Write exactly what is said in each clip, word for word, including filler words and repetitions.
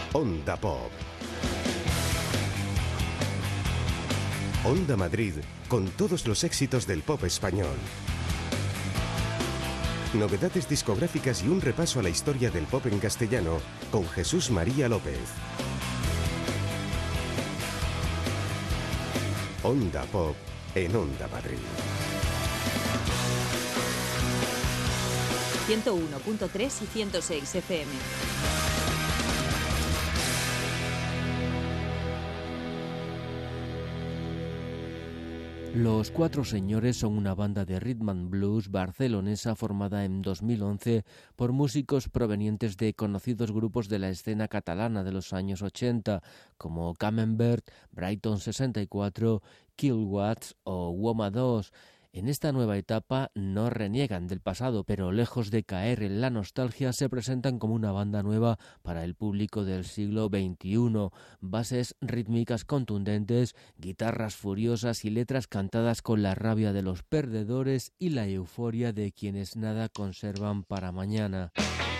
Onda Pop. Onda Madrid, con todos los éxitos del pop español. Novedades discográficas y un repaso a la historia del pop en castellano con Jesús María López. Onda Pop en Onda Madrid. ciento uno punto tres y ciento seis F M. Los Cuatro Señores son una banda de rhythm and blues barcelonesa formada en dos mil once por músicos provenientes de conocidos grupos de la escena catalana de los años ochenta, como Camembert, Brighton sesenta y cuatro, Killwatts o Woma dos. En esta nueva etapa no reniegan del pasado, pero lejos de caer en la nostalgia se presentan como una banda nueva para el público del siglo veintiuno. Bases rítmicas contundentes, guitarras furiosas y letras cantadas con la rabia de los perdedores y la euforia de quienes nada conservan para mañana.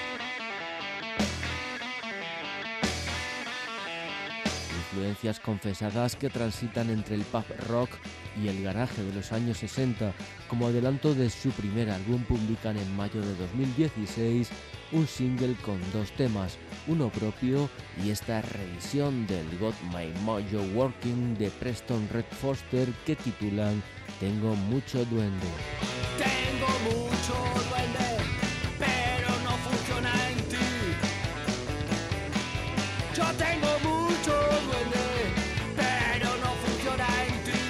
Influencias confesadas que transitan entre el pub rock y el garaje de los años sesenta. Como adelanto de su primer álbum, publican en mayo de dos mil dieciséis un single con dos temas, uno propio y esta revisión del Got My Mojo Working de Preston Red Foster que titulan Tengo mucho duende. Tengo mucho duende, pero no funciona en ti. Yo tengo mucho duende, pero no funciona en ti.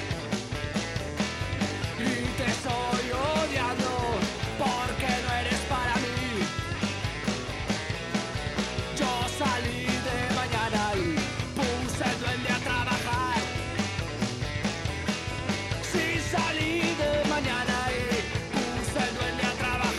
Y te estoy odiando porque no eres para mí. Yo salí de mañana y puse el duende a trabajar. Sí, salí de mañana y puse el duende a trabajar.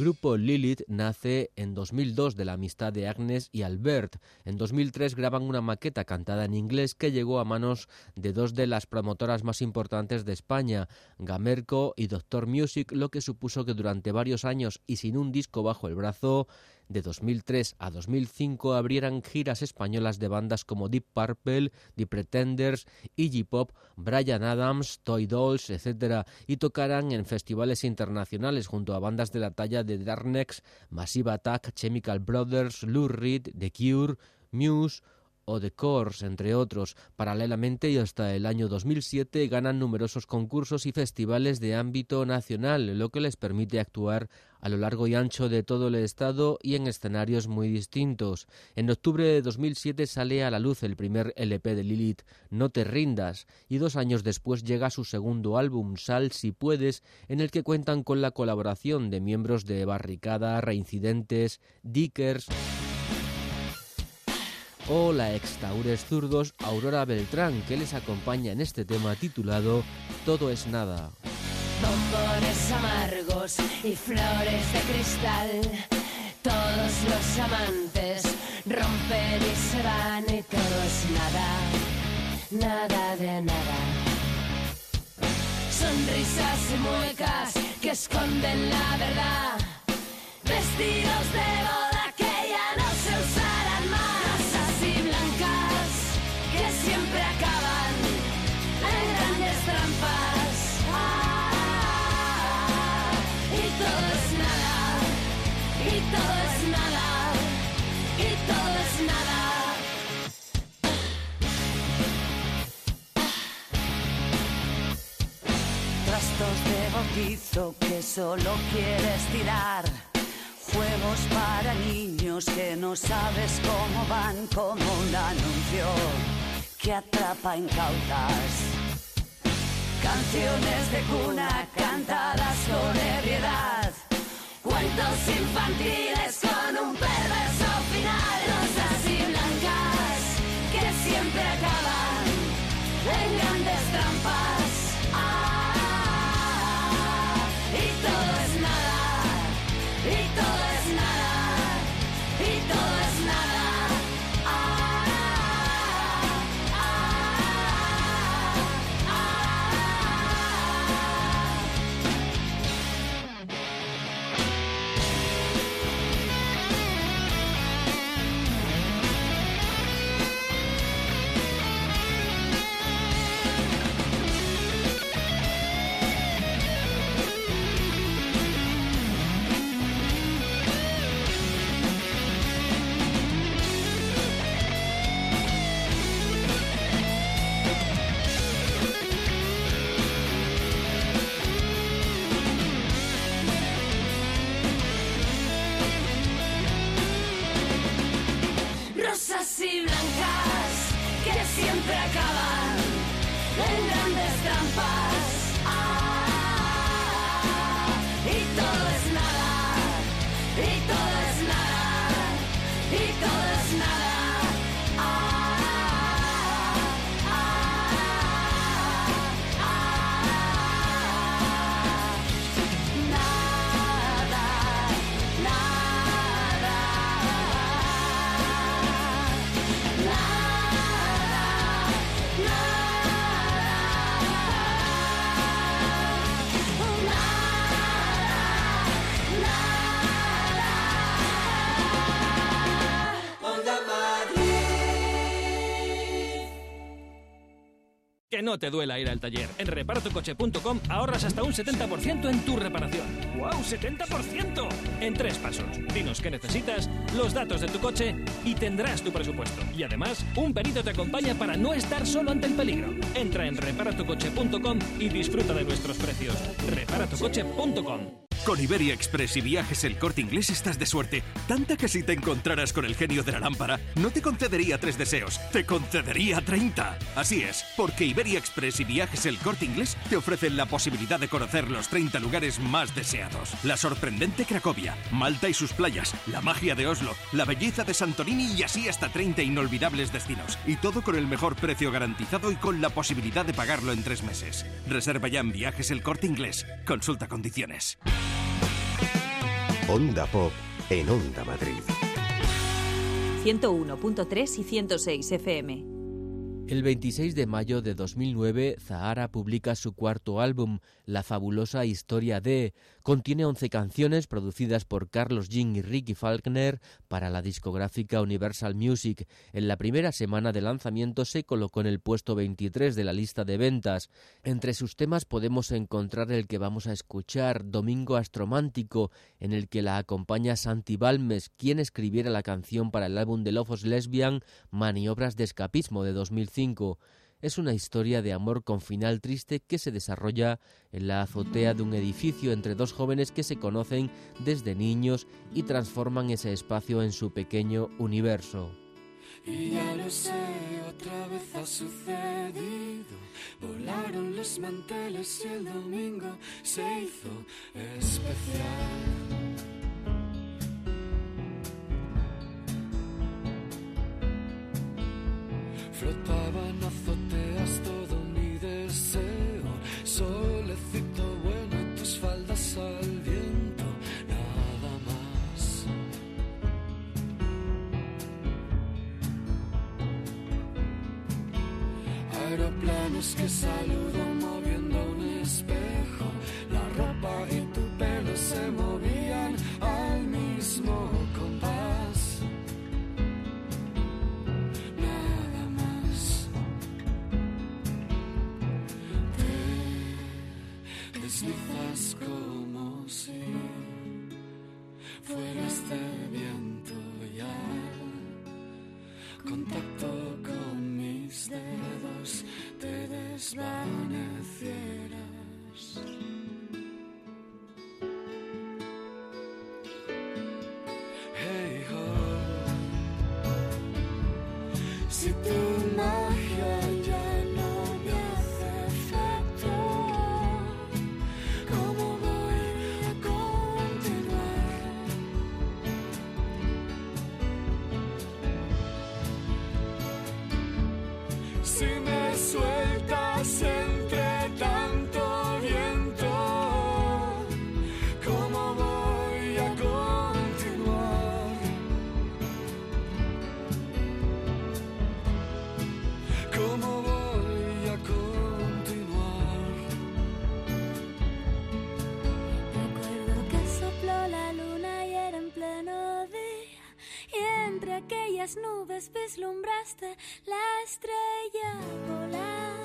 grupo Lilith nace en dos mil dos de la amistad de Agnes y Albert. En dos mil tres graban una maqueta cantada en inglés que llegó a manos de dos de las promotoras más importantes de España, Gamerco y Doctor Music, lo que supuso que durante varios años y sin un disco bajo el brazo, de dos mil tres a dos mil cinco abrieran giras españolas de bandas como Deep Purple, The Pretenders, Iggy Pop, Bryan Adams, Toy Dolls, etcétera, y tocaran en festivales internacionales junto a bandas de la talla de Darkness, Massive Attack, Chemical Brothers, Lou Reed, The Cure, Muse o The Corrs, entre otros. Paralelamente y hasta el año dos mil siete ganan numerosos concursos y festivales de ámbito nacional, lo que les permite actuar a lo largo y ancho de todo el estado y en escenarios muy distintos. En octubre de dos mil siete sale a la luz el primer L P de Lilith, No te rindas, y dos años después llega su segundo álbum, Sal si puedes, en el que cuentan con la colaboración de miembros de Barricada, Reincidentes, Dickers o la ex Taures Zurdos Aurora Beltrán, que les acompaña en este tema titulado Todo es nada. Bombones amargos y flores de cristal, todos los amantes rompen y se van y todo es nada, nada de nada. Sonrisas y muecas que esconden la verdad, vestidos de boda que ya no se usarán más. Siempre acaban en grandes trampas. Ah, y todo es nada, y todo es nada, y todo es nada. Trastos de bautizo que solo quieres tirar, juegos para niños que no sabes cómo van, como un anuncio que atrapa incautas. Canciones de cuna cantadas con ebriedad, cuentos infantiles con un perverso final. Rosas y blancas que siempre acaban en grandes trampas. Ah, y todo es nada, y todo es nada, y todo es nada. Y blancas que siempre acaban en grandes trampas. Ah, y todo es nada, y todo es nada, y todo es nada. Ah, ah, ah, nada, nada. Que no te duela ir al taller. En repara tu coche punto com ahorras hasta un setenta por ciento en tu reparación. ¡Wow! ¡setenta por ciento! En tres pasos. Dinos qué necesitas, los datos de tu coche y tendrás tu presupuesto. Y además, un perito te acompaña para no estar solo ante el peligro. Entra en repara tu coche punto com y disfruta de nuestros precios. repara tu coche punto com. Con Iberia Express y Viajes El Corte Inglés estás de suerte. Tanta que si te encontraras con el genio de la lámpara, no te concedería tres deseos, te concedería treinta. Así es, porque Iberia Express y Viajes El Corte Inglés te ofrecen la posibilidad de conocer los treinta lugares más deseados. La sorprendente Cracovia, Malta y sus playas, la magia de Oslo, la belleza de Santorini y así hasta treinta inolvidables destinos. Y todo con el mejor precio garantizado y con la posibilidad de pagarlo en tres meses. Reserva ya en Viajes El Corte Inglés. Consulta condiciones. Onda Pop en Onda Madrid. ciento uno punto tres y ciento seis F M. El veintiséis de mayo de dos mil nueve, Zahara publica su cuarto álbum, La fabulosa historia de... Contiene once canciones producidas por Carlos Jean y Ricky Falkner para la discográfica Universal Music. En la primera semana de lanzamiento se colocó en el puesto veintitrés de la lista de ventas. Entre sus temas podemos encontrar el que vamos a escuchar, Domingo Astromántico, en el que la acompaña Santi Balmes, quien escribiera la canción para el álbum de Lofos Lesbian, Maniobras de escapismo de dos mil cinco. Es una historia de amor con final triste que se desarrolla en la azotea de un edificio entre dos jóvenes que se conocen desde niños y transforman ese espacio en su pequeño universo. Y ya lo sé, otra vez ha sucedido. Volaron los manteles y el domingo se hizo especial. Flotaban azoteas todo mi deseo, solecito bueno en tus faldas al viento, nada más. Aeroplanos que saludan moviendo un espejo, la ropa y tu pelo se movían al mismo compás. Deslizas como si fueras de viento ya, contacto con mis dedos, te desvanecieras. Hey ho, si tu magia ya no me hace efecto, si me sueltas entre tanto viento, ¿cómo voy a continuar? ¿Cómo voy a continuar? Recuerdo que sopló la luna y era en pleno día, y entre aquellas nubes vislumbraste la estrella polar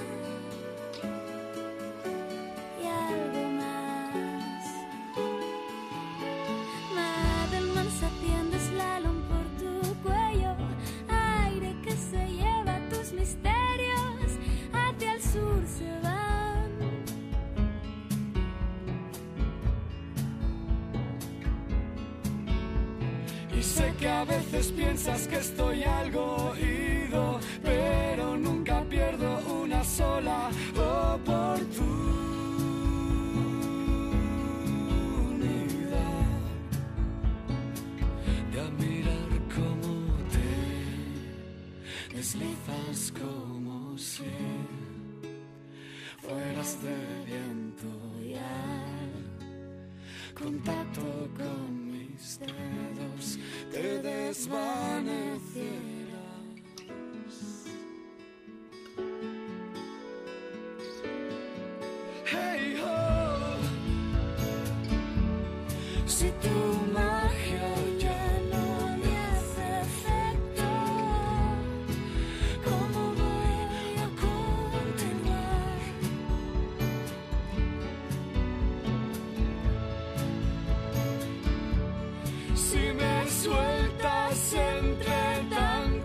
y algo más. Madelman se atiende slalom por tu cuello, aire que se lleva tus misterios, hacia el sur se van. Y sé que a veces piensas que estoy algo ido, pero nunca pierdo una sola oportunidad de admirar cómo te deslizas como si fueras de viento ya, contacto con mis dedos, te desvanecieras. Hey ho, si tu magia ya no me hace efecto, ¿cómo voy a continuar? Si me sueltas entre tanto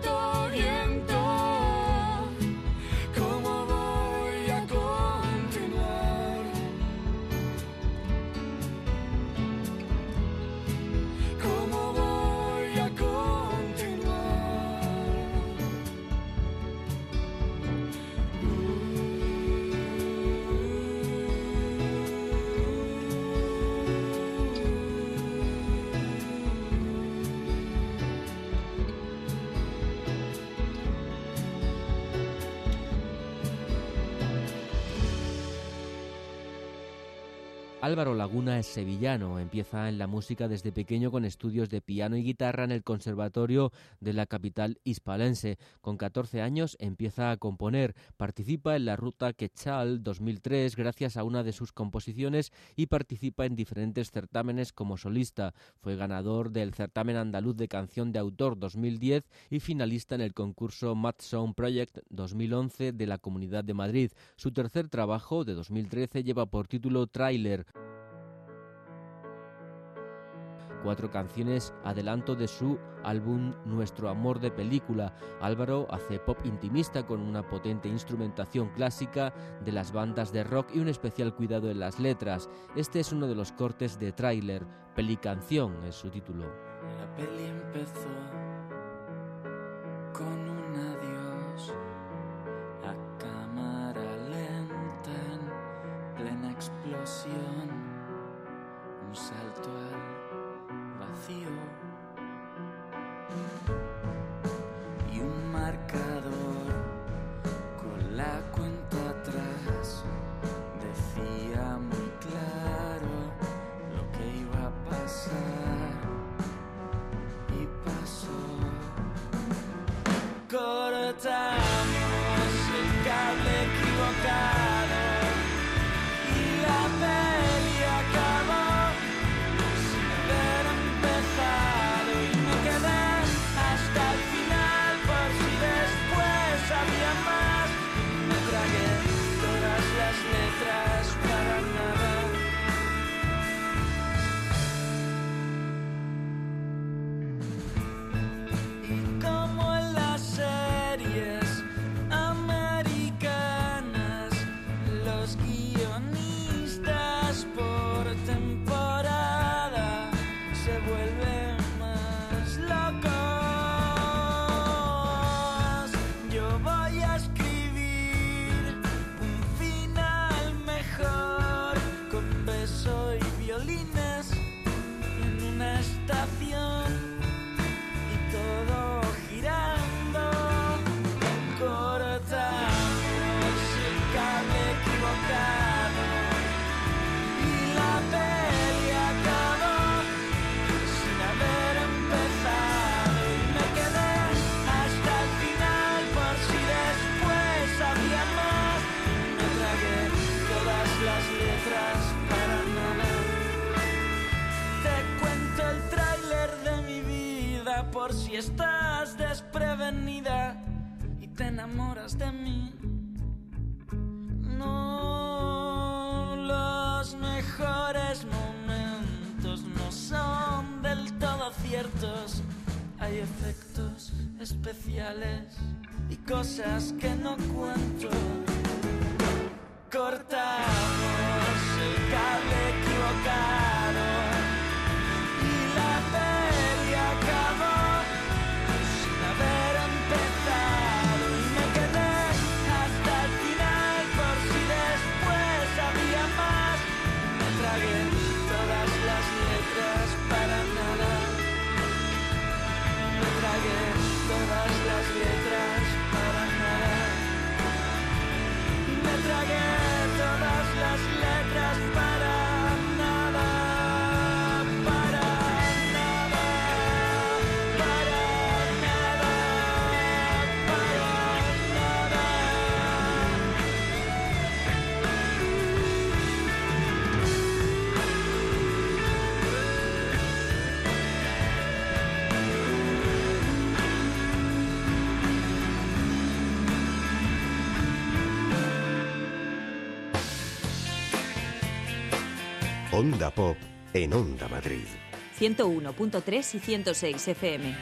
Álvaro Laguna es sevillano, empieza en la música desde pequeño con estudios de piano y guitarra en el Conservatorio de la capital hispalense. Con catorce años empieza a componer, participa en la Ruta Quetzal dos mil tres gracias a una de sus composiciones y participa en diferentes certámenes como solista. Fue ganador del Certamen Andaluz de Canción de Autor dos mil diez y finalista en el concurso Mad Sound Project dos mil once de la Comunidad de Madrid. Su tercer trabajo, de dos mil trece, lleva por título Tráiler. Cuatro canciones adelanto de su álbum Nuestro Amor de Película. Álvaro hace pop intimista con una potente instrumentación clásica de las bandas de rock y un especial cuidado en las letras. Este es uno de los cortes de Tráiler. Pelicanción es su título. La peli empezó con un adiós a cámara lenta en plena explosión, un salto al vacío y un marcador con la cuenta atrás decía muy claro lo que iba a pasar y pasó. Cortamos el cable equivocado y la peli acabó sin haber empezado y me quedé hasta el final por si después había más. Me tragué todas las letras para nada. Y como en las series americanas, los guionistas por temporada se vuelven más locos. Yo voy a escribir un final mejor con beso y violines en una estación y todo girando. Cortamos el cable equivocado y la peli acabó sin haber empezado y me quedé hasta el final por si después había más. Me tragué todas las letras para nada. Te cuento el tráiler de mi vida por si estás desprevenida y te enamoras de mí. No, los mejores momentos no son del todo ciertos. Hay efectos especiales y cosas que no cuento. Cortamos el cable equivocado y la peli acabó sin haber empezado y me quedé hasta el final por si después había más. Me tragué todas las letras para nada. Me tragué todas las letras para nada. Me tragué todas las letras para nada. Para nada. Para nada. Para nada. Onda Pop en Onda Madrid. ciento uno punto tres y ciento seis F M.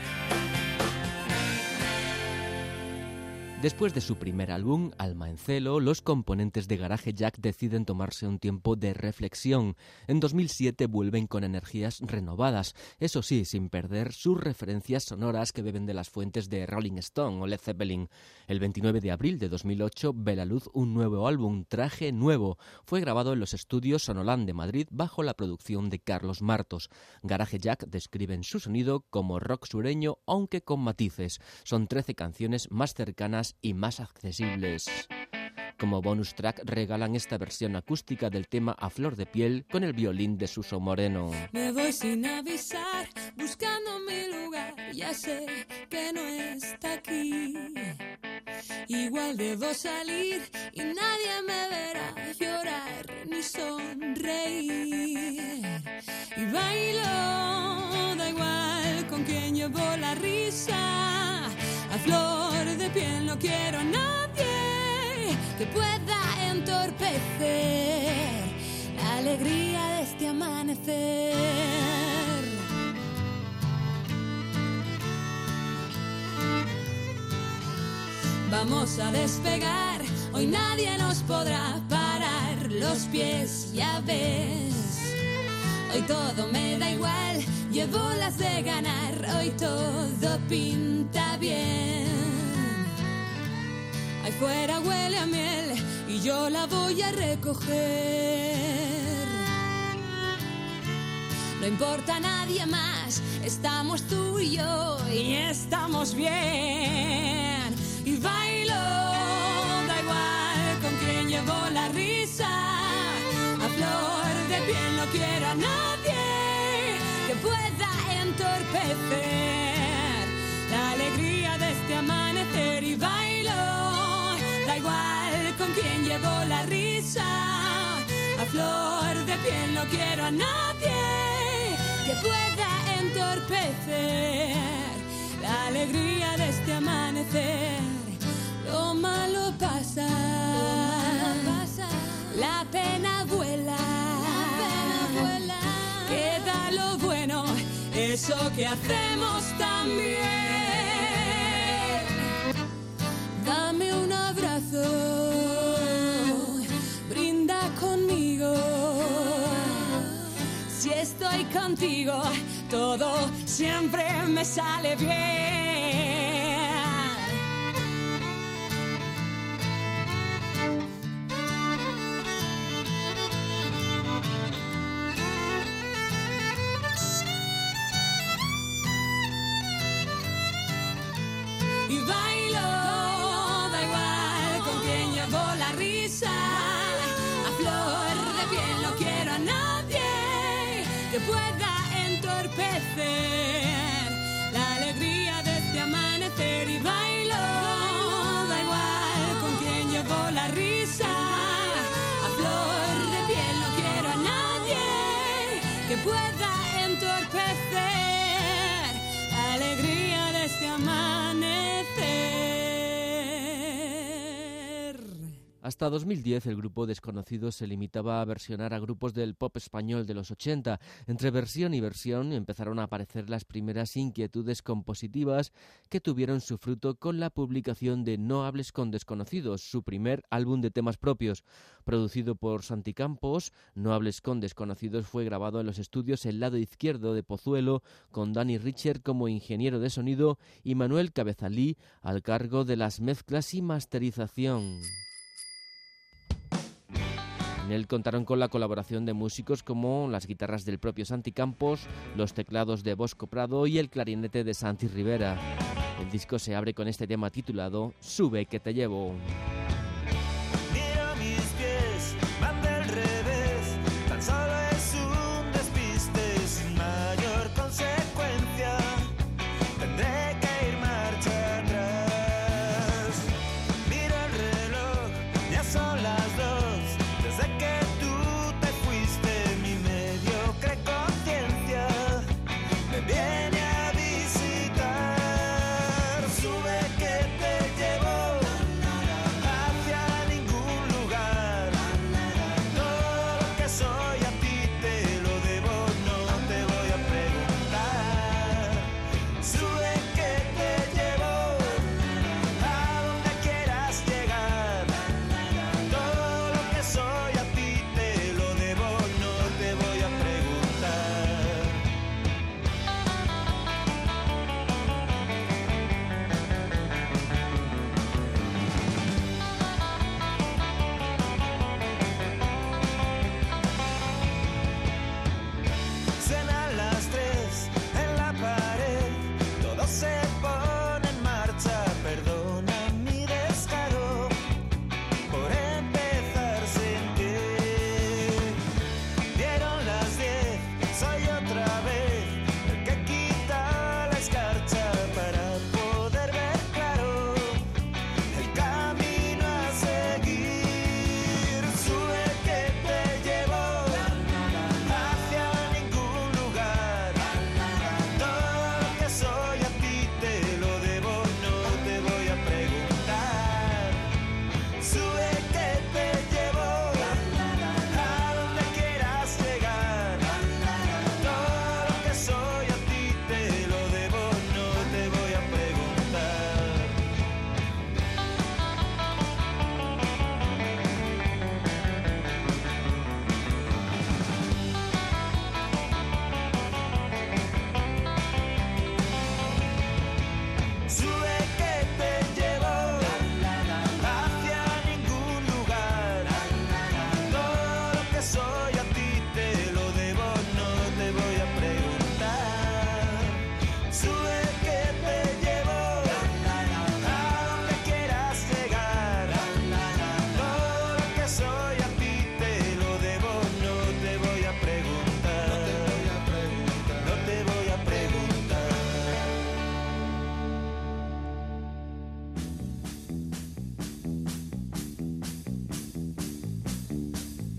Después de su primer álbum, Alma en Celo, los componentes de Garage Jack deciden tomarse un tiempo de reflexión. En dos mil siete vuelven con energías renovadas, eso sí, sin perder sus referencias sonoras que beben de las fuentes de Rolling Stone o Led Zeppelin. El veintinueve de abril de dos mil ocho ve a la luz un nuevo álbum, Traje Nuevo. Fue grabado en los estudios Sonoland de Madrid bajo la producción de Carlos Martos. Garage Jack describen su sonido como rock sureño, aunque con matices. Son trece canciones más cercanas y más accesibles. Como bonus track regalan esta versión acústica del tema A Flor de Piel con el violín de Suso Moreno. Me voy sin avisar, buscando mi lugar, ya sé que no está aquí. Igual debo salir y nadie me verá llorar ni sonreír. Y bailo, da igual con quién llevo la risa. A flor de piel no quiero a nadie que pueda entorpecer la alegría de este amanecer. Vamos a despegar, hoy nadie nos podrá parar los pies, ya ves. Hoy todo me da igual, llevo las de ganar, hoy todo pinta bien. Ahí fuera huele a miel y yo la voy a recoger. No importa nadie más, estamos tú y yo y estamos bien. Y bailo, da igual con quién llevo la risa. A flor de piel no quiero a nadie que pueda entorpecer la alegría de este amanecer. Y bailo, da igual con quién llevo la risa. A flor de piel no quiero a nadie que pueda entorpecer la alegría de este amanecer. Lo malo pasa, lo malo pasa. La pena vuela, la pena vuela. Queda lo bueno, eso que hacemos también. Dame un abrazo, brinda conmigo. Si estoy contigo, todo siempre me sale bien. Y bailo, da igual con quién llevo la risa. A flor de piel no quiero a nadie que pueda entorpecer la alegría de este amanecer. Y bailo, da igual con quién llevo la risa. A flor de piel no quiero a nadie que pueda entorpecer la alegría de este amanecer. Hasta dos mil diez el grupo Desconocidos se limitaba a versionar a grupos del pop español de los ochenta. Entre versión y versión empezaron a aparecer las primeras inquietudes compositivas que tuvieron su fruto con la publicación de No hables con desconocidos, su primer álbum de temas propios. Producido por Santi Campos, No hables con desconocidos fue grabado en los estudios El Lado Izquierdo de Pozuelo, con Dani Richer como ingeniero de sonido y Manuel Cabezalí al cargo de las mezclas y masterización. En él contaron con la colaboración de músicos como las guitarras del propio Santi Campos, los teclados de Bosco Prado y el clarinete de Santi Rivera. El disco se abre con este tema titulado Sube que te llevo. Mira mis pies, van del revés, tan solo es un despiste sin mayor consecuencia. Tendré que ir marcha atrás. Mira el reloj, ya son las dos. Desde que tú te fuiste, mi mediocre conciencia me viene a visitar. Sube que te llevo a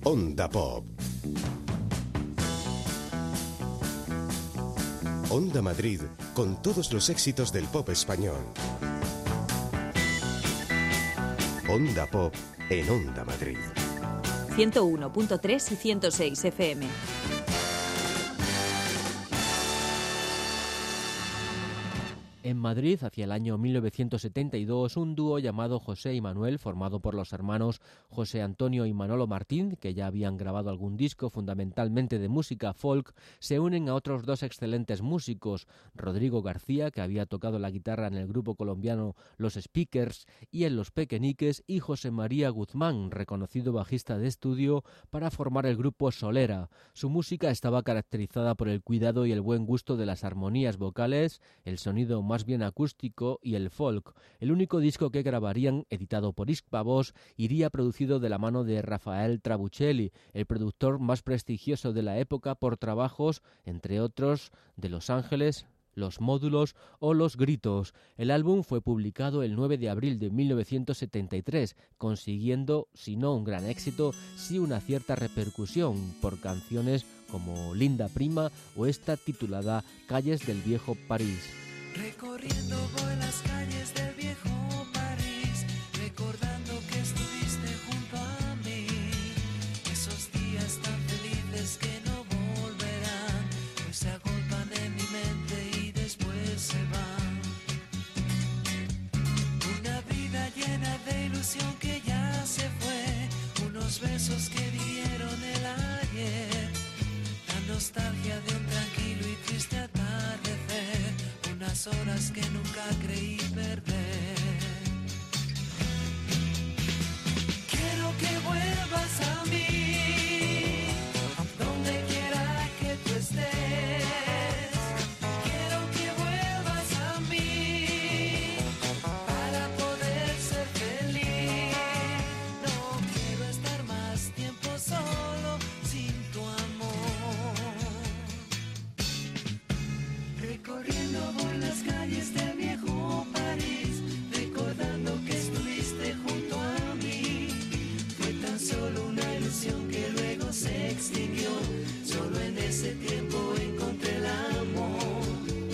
Onda Pop. Onda Madrid, con todos los éxitos del pop español. Onda Pop en Onda Madrid. ciento uno punto tres y ciento seis F M. En Madrid, hacia el año mil novecientos setenta y dos, un dúo llamado José y Manuel, formado por los hermanos José Antonio y Manolo Martín, que ya habían grabado algún disco fundamentalmente de música folk, se unen a otros dos excelentes músicos, Rodrigo García, que había tocado la guitarra en el grupo colombiano Los Speakers y en Los Pequeñiques, y José María Guzmán, reconocido bajista de estudio, para formar el grupo Solera. Su música estaba caracterizada por el cuidado y el buen gusto de las armonías vocales, el sonido más más bien acústico y el folk. El único disco que grabarían, editado por Hispavox, iría producido de la mano de Rafael Trabuccelli, el productor más prestigioso de la época por trabajos, entre otros, de Los Ángeles, Los Módulos o Los Gritos. El álbum fue publicado el nueve de abril de mil novecientos setenta y tres, consiguiendo, si no un gran éxito, sí una cierta repercusión por canciones como Linda Prima o esta titulada Calles del Viejo París. Recorriendo voy las calles del viejo París, recordando que estuviste junto a mí. Esos días tan felices que no volverán, pues se agolpan en mi mente y después se van. Una vida llena de ilusión que ya se fue, unos besos que vivieron el ayer, la nostalgia de un tranquilo y triste atardecer, unas horas que nunca creí perder. Quiero que vuelvas a mí, donde quiera que tú estés. Quiero que vuelvas a mí, para poder ser feliz. No quiero estar más tiempo solo sin tu amor. Recorriendo voy las calles del viejo París, recordando que estuviste junto a mí. Fue tan solo una ilusión que luego se extinguió, solo en ese tiempo encontré el amor.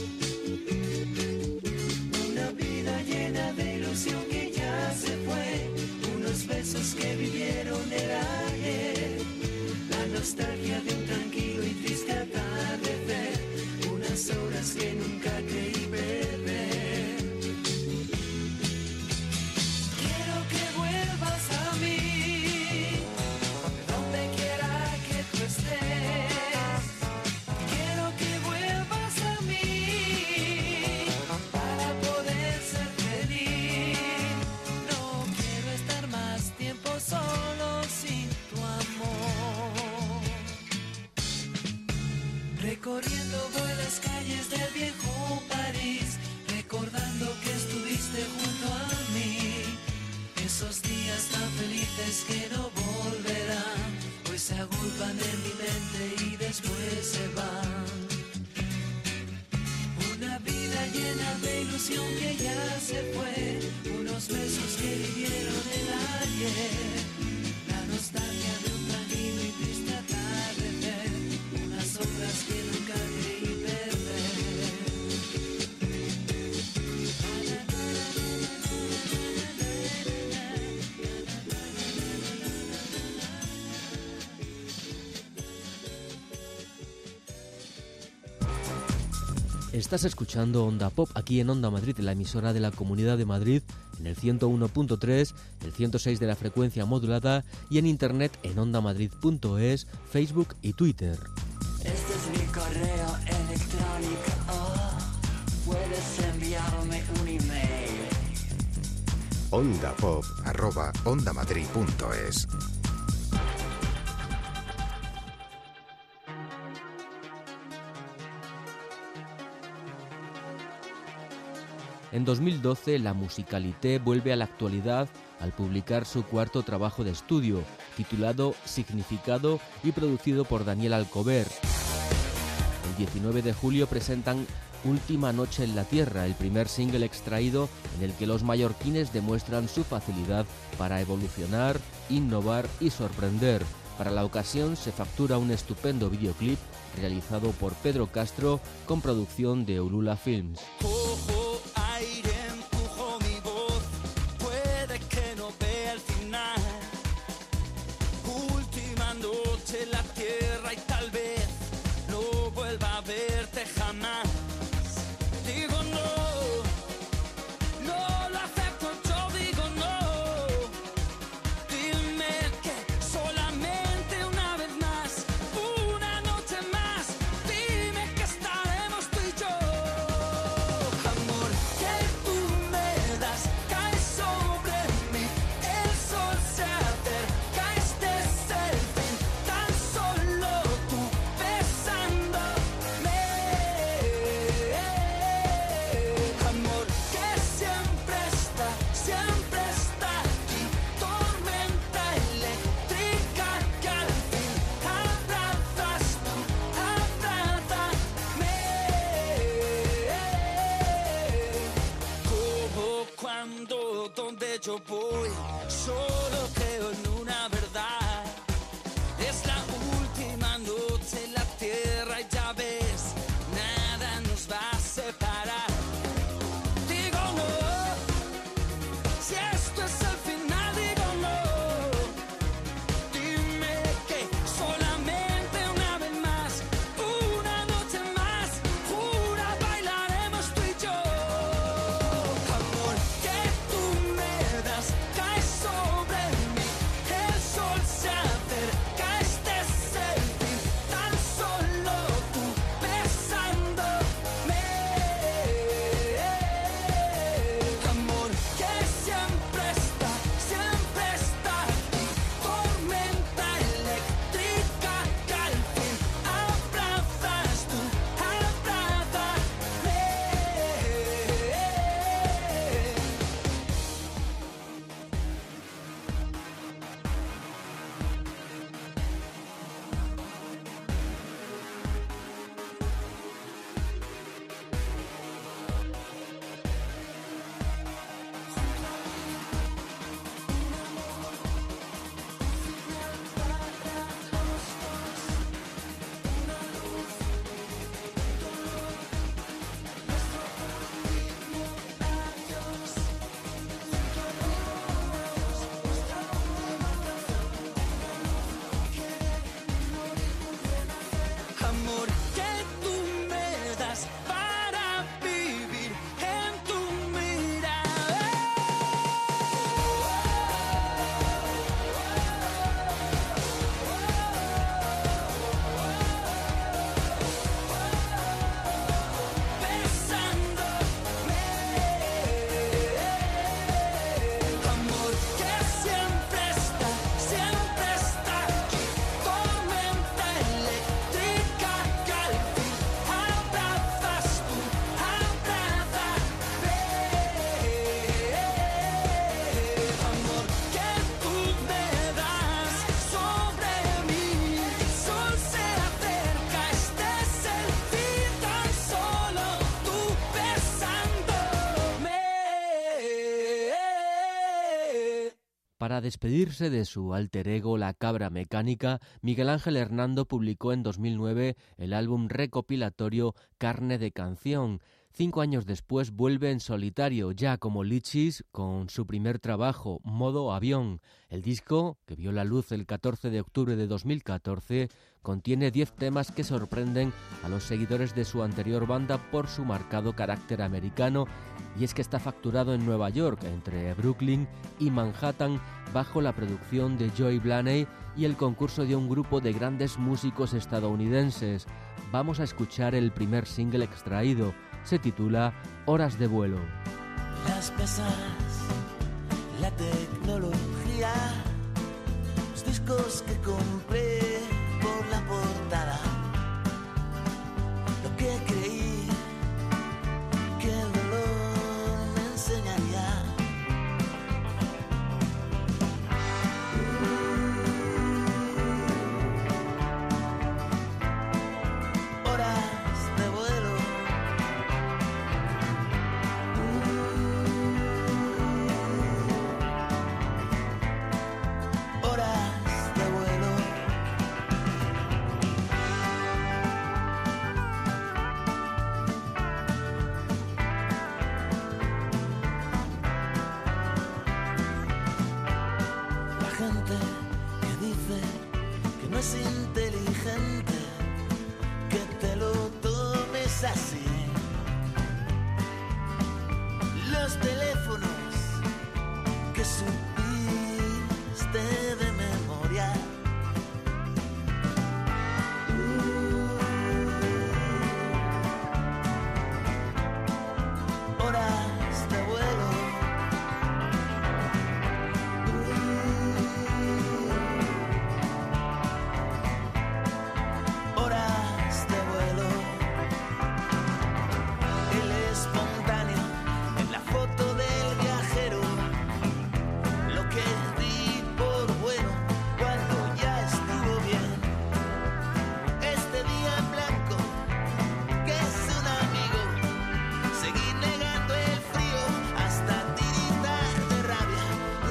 Una vida llena de ilusión que ya se fue, unos besos que vivieron el ayer, la nostalgia de un tranquilo y triste atardecer, unas horas que nunca creí perder. Quiero que vuelvas a mí, donde quiera que tú estés. Quiero que vuelvas a mí, para poder ser feliz. No quiero estar más tiempo solo sin tu amor. Recorriendo voy las calles del viejo París, recordando que estuviste junto a mí. Esos días tan felices que no volverán, pues se agolpan en mi mente y después se van. Una vida llena de ilusión que ya se fue, unos besos que vivieron el ayer, la nostalgia de un tranquilo y triste atardecer, unas horas que nunca creí perder. Estás escuchando Onda Pop aquí en Onda Madrid, la emisora de la Comunidad de Madrid, en el ciento uno punto tres, el ciento seis de la frecuencia modulada y en internet en ondamadrid punto es, Facebook y Twitter. Este es mi correo electrónico, oh, puedes enviarme un email. ondapop arroba ondamadrid punto es. En dos mil doce, la Musicalité vuelve a la actualidad al publicar su cuarto trabajo de estudio, titulado Significado y producido por Daniel Alcover. El diecinueve de julio presentan Última Noche en la Tierra, el primer single extraído en el que los mallorquines demuestran su facilidad para evolucionar, innovar y sorprender. Para la ocasión se factura un estupendo videoclip realizado por Pedro Castro con producción de Ulula Films. Cojo aire, empujo mi voz, puede que no vea el final. Última noche en la tierra y tal vez no vuelva a verte jamás. Digo no, no lo acepto, yo digo no. Dime que solamente una vez más, una noche más, dime que estaremos tú y yo. Amor que tú me das, cae sobre mí, el sol se acerca, este es el fin, tan solo tú besándome. Amor que siempre está, siempre está aquí, tormenta eléctrica que al fin abrazas tú, abrázame. Como cuando donde yo voy, solo creo en una verdad. Es la última noche en la tierra y ya ves, nada nos va a separar. Digo no, si esto es el final, digo no. Dime que solamente una vez más, una noche más, jura bailaremos tú y yo. Amor que tú me das, cae sobre mí, el sol se acerca, este es el fin, tan solo tú besándome. Amor que siempre está, siempre está aquí, tormenta eléctrica que al fin abrazas tú, abrázame. Amor que tú me das para vivir en tu mirada. Besándome. Amor que siempre está, siempre está aquí, tormenta eléctrica que al fin abrazas tú, abrázame. Amor que tú me das sobre mí, el sol se acerca, este es el fin, tan solo tú besándome. Para despedirse de su alter ego La Cabra Mecánica, Miguel Ángel Hernando publicó en dos mil nueve el álbum recopilatorio Carne de Canción. Cinco años después vuelve en solitario, ya como Lichis, con su primer trabajo, Modo Avión. El disco, que vio la luz el catorce de octubre de dos mil catorce, contiene diez temas que sorprenden a los seguidores de su anterior banda por su marcado carácter americano, y es que está facturado en Nueva York, entre Brooklyn y Manhattan, bajo la producción de Joy Blaney y el concurso de un grupo de grandes músicos estadounidenses. Vamos a escuchar el primer single extraído. Se titula Horas de vuelo. Las pesas, la tecnología, los discos que compré por la portada, lo que creí que el dolor me enseñaría. Horas de vuelo. Horas de vuelo. es inteligente que te lo tomes así. Los teléfonos que supiste de memoria. Uh, horas de vuelo. Uh, horas de vuelo. El espontáneo en la foto del viajero. Lo que di por bueno cuando ya estuvo bien. Este día en blanco, que es un amigo. Seguir negando el frío hasta tiritar de rabia.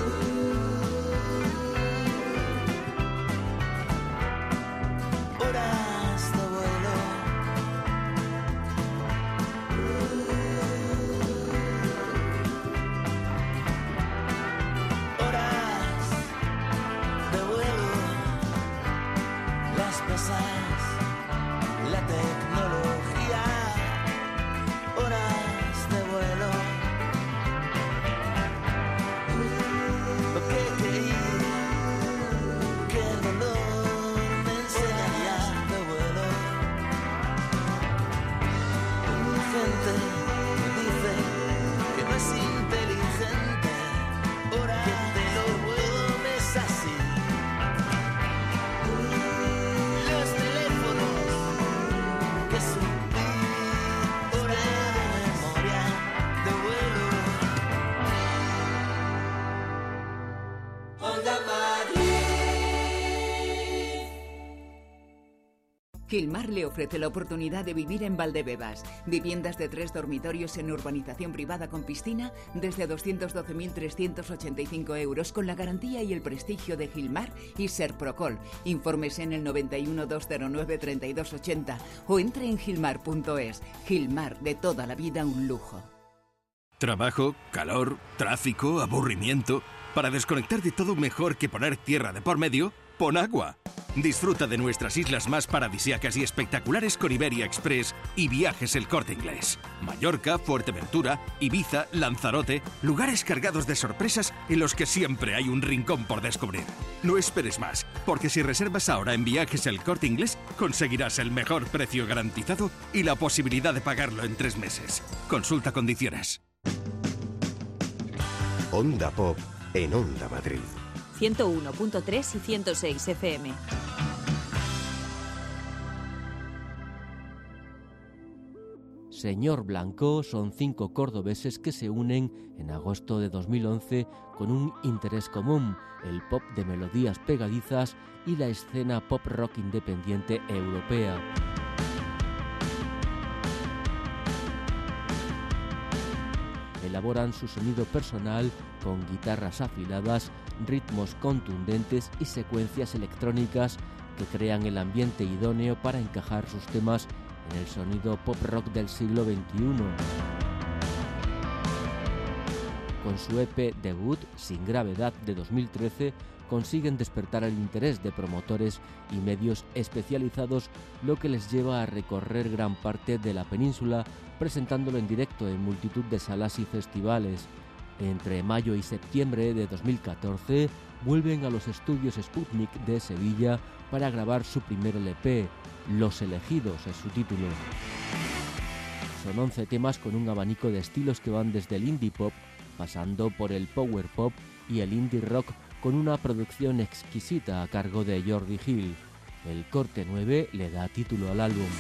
Uh, horas de vuelo. Uh, horas de vuelo. Las pesas, la tecnología. Horas de vuelo. Uh, lo que creí que el dolor me enseñaría de vuelo. Uh, gente que dice que no es inteligente. Ahora que te lo tomes así. Uh, los teléfonos que supí hora de memoria de vuelo. Onda Madrid. Gilmar le ofrece la oportunidad de vivir en Valdebebas. Viviendas de tres dormitorios en urbanización privada con piscina desde doscientos doce mil trescientos ochenta y cinco euros con la garantía y el prestigio de Gilmar y Serprocol. Infórmese en el noventa y uno, doscientos nueve, treinta y dos ochenta o entre en gilmar punto es. Gilmar, de toda la vida un lujo. Trabajo, calor, tráfico, aburrimiento. Para desconectar de todo, mejor que poner tierra de por medio, pon agua. Disfruta de nuestras islas más paradisíacas y espectaculares con Iberia Express y Viajes El Corte Inglés. Mallorca, Fuerteventura, Ibiza, Lanzarote, lugares cargados de sorpresas en los que siempre hay un rincón por descubrir. No esperes más, porque si reservas ahora en Viajes El Corte Inglés, conseguirás el mejor precio garantizado y la posibilidad de pagarlo en tres meses. Consulta condiciones. Onda Pop en Onda Madrid. ciento uno punto tres y ciento seis F M. Señor Blanco son cinco cordobeses que se unen en agosto de dos mil once con un interés común, el pop de melodías pegadizas y la escena pop rock independiente europea. Elaboran su sonido personal con guitarras afiladas, ritmos contundentes y secuencias electrónicas que crean el ambiente idóneo para encajar sus temas en el sonido pop rock del siglo veintiuno. Con su E P debut, Sin Gravedad, de dos mil trece, consiguen despertar el interés de promotores y medios especializados, lo que les lleva a recorrer gran parte de la península, presentándolo en directo en multitud de salas y festivales. Entre mayo y septiembre de dos mil catorce, vuelven a los estudios Sputnik de Sevilla para grabar su primer L P, Los Elegidos es su título. Son once temas con un abanico de estilos que van desde el indie pop, pasando por el power pop y el indie rock, con una producción exquisita a cargo de Jordi Hill. El corte nueve le da título al álbum.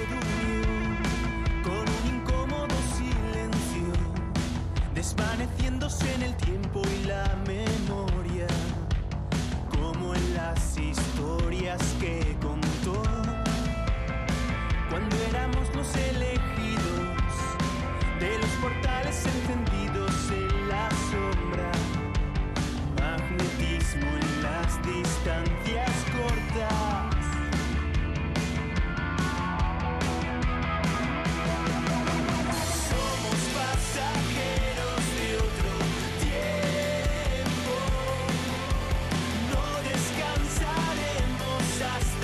Con un incómodo silencio, desvaneciéndose en el tiempo y la memoria, como en las historias que contó, cuando éramos los elegidos, de los portales encendidos en la sombra, magnetismo en las distancias cortas. Somos pasajeros de otro tiempo, no descansaremos hasta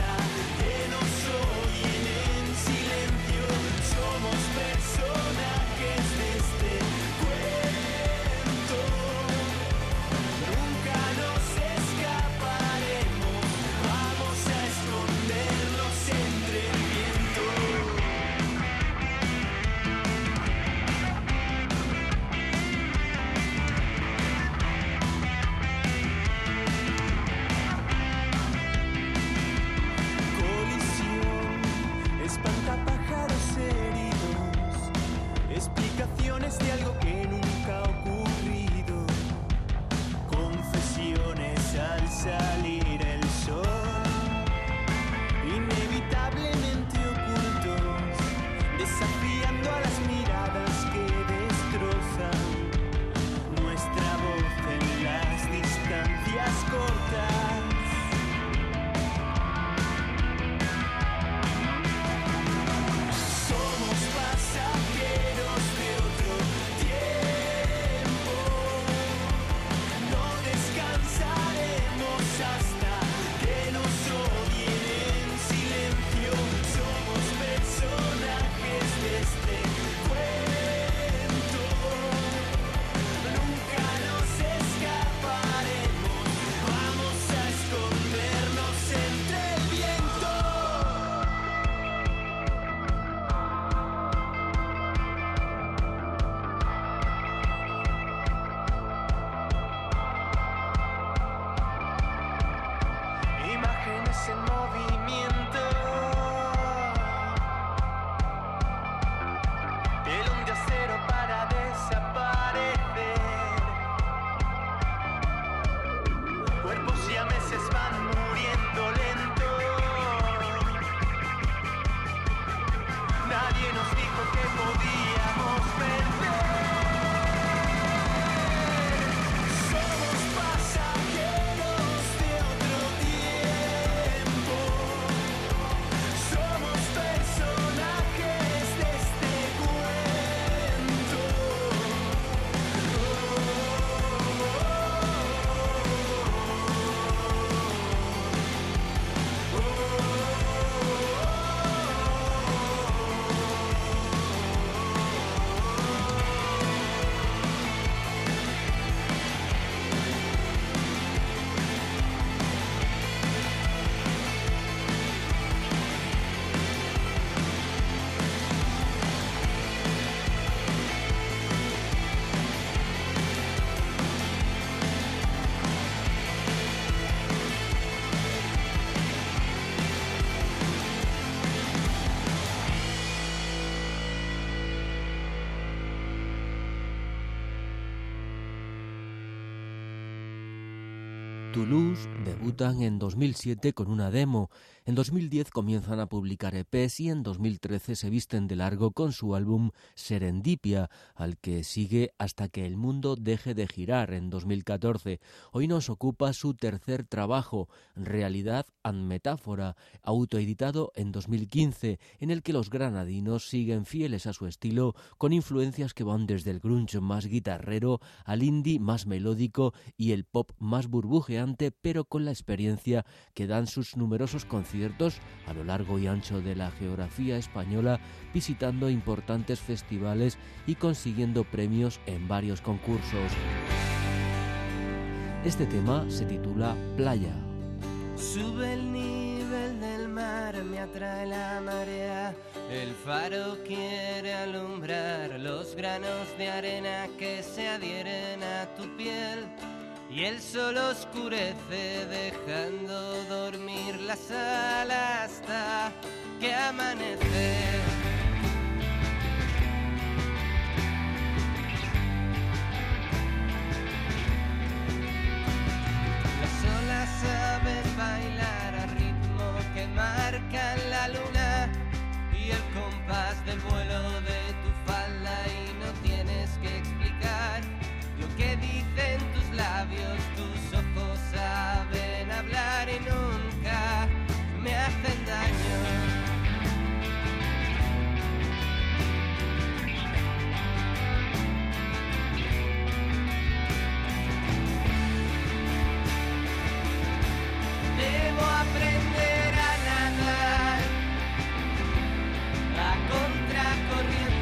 Toulouse debutan en dos mil siete con una demo. En dos mil diez comienzan a publicar E Pes y en dos mil trece se visten de largo con su álbum Serendipia, al que sigue Hasta que el mundo deje de girar en dos mil catorce. Hoy nos ocupa su tercer trabajo, Realidad and Metáfora, autoeditado en dos mil quince, en el que los granadinos siguen fieles a su estilo, con influencias que van desde el grunge más guitarrero al indie más melódico y el pop más burbujeante, pero con la experiencia que dan sus numerosos conciertos a lo largo y ancho de la geografía española, visitando importantes festivales y consiguiendo premios en varios concursos. Este tema se titula Playa. Sube el nivel del mar, me atrae la marea. El faro quiere alumbrar los granos de arena que se adhieren a tu piel. Y el sol oscurece dejando dormir la sala hasta que amanece. Las olas saben bailar a ritmo que marcan la luna y el compás del vuelo de tu falda, y no tienes que explicar lo que dicen tus labios, tus ojos saben hablar y nunca me hacen daño. Debo aprender a nadar a contracorriente.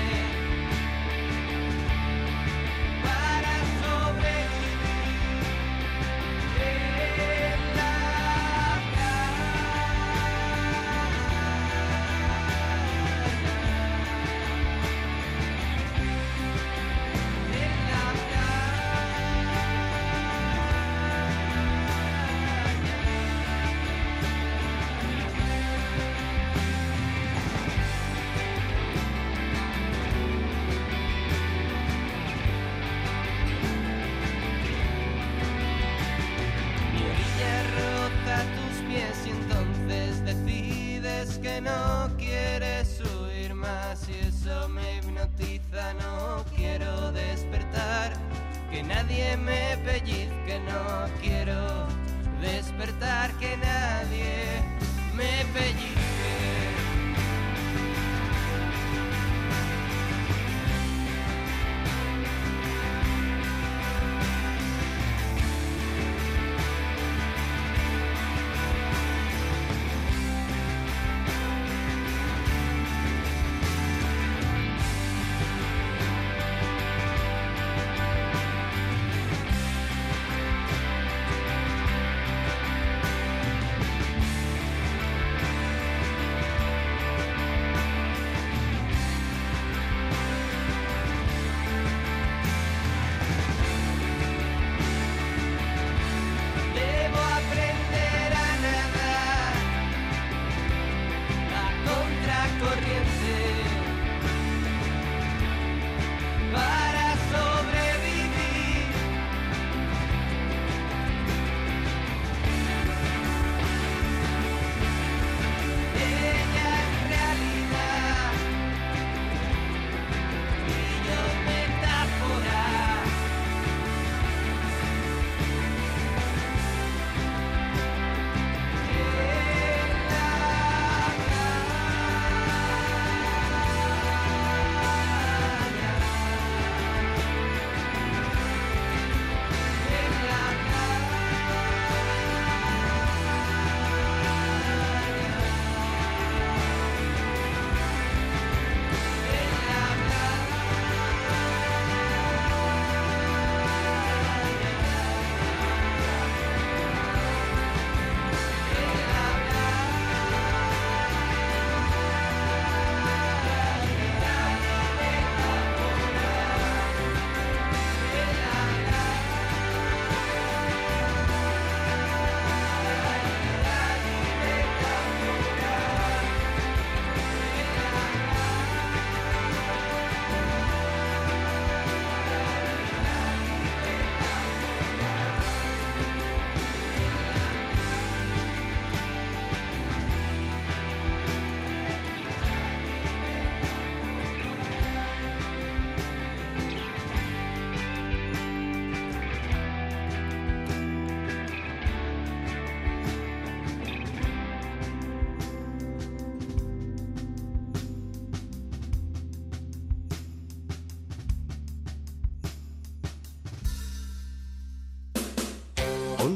Que no quieres huir más y eso me hipnotiza. No quiero despertar, que nadie me pellizque. No quiero despertar, que nadie me pellizque.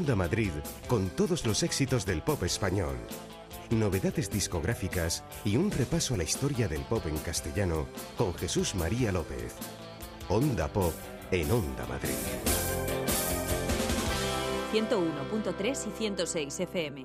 Onda Madrid con todos los éxitos del pop español. Novedades discográficas y un repaso a la historia del pop en castellano con Jesús María López. Onda Pop en Onda Madrid. ciento uno punto tres y ciento seis F M.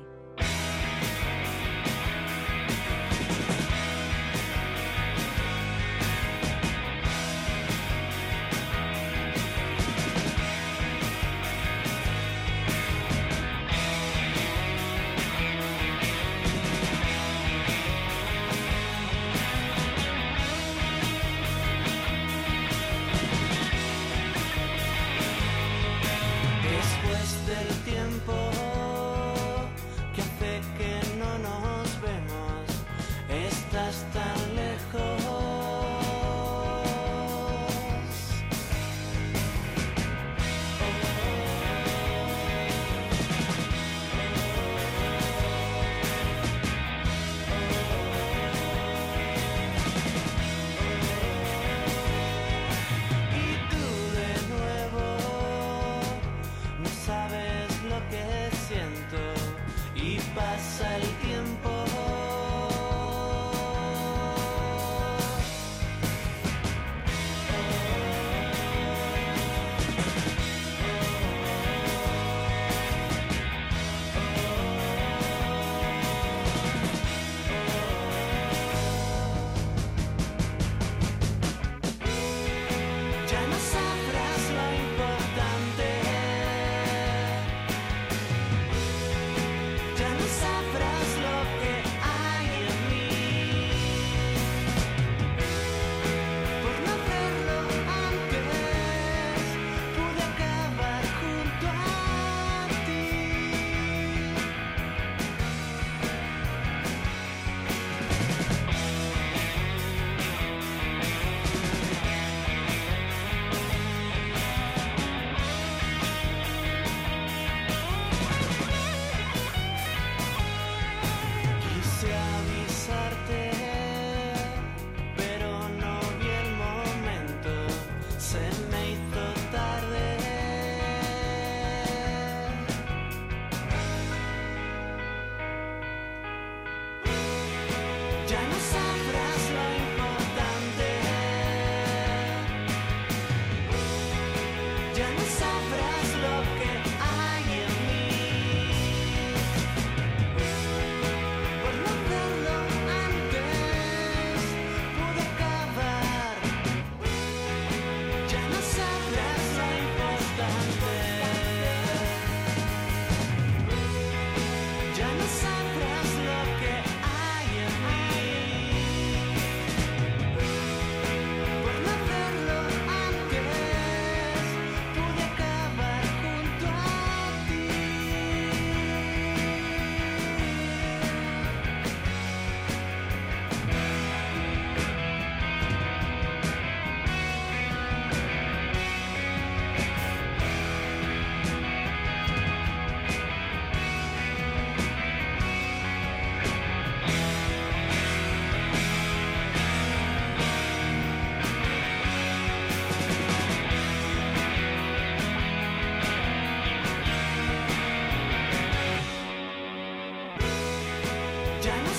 Después del tiempo que hace que no nos vemos, estás tan lejos. Y tú de nuevo no sabes lo que siento y pasa el tiempo. Ya no sabrás lo importante. Ya no sabrás lo que hay en mí. Por no hacerlo antes, pude acabar junto a ti. Quise avisarte, pero no vi el momento, se me hizo tarde. Ya no sabrás lo importante. Ya no sabrás lo que hay en mí. Por no hacerlo antes, pude acabar. Ya no sabrás lo importante. Ya no sabrás lo que hay en mí. Por no hacerlo antes, pude acabar junto a ti. Ya no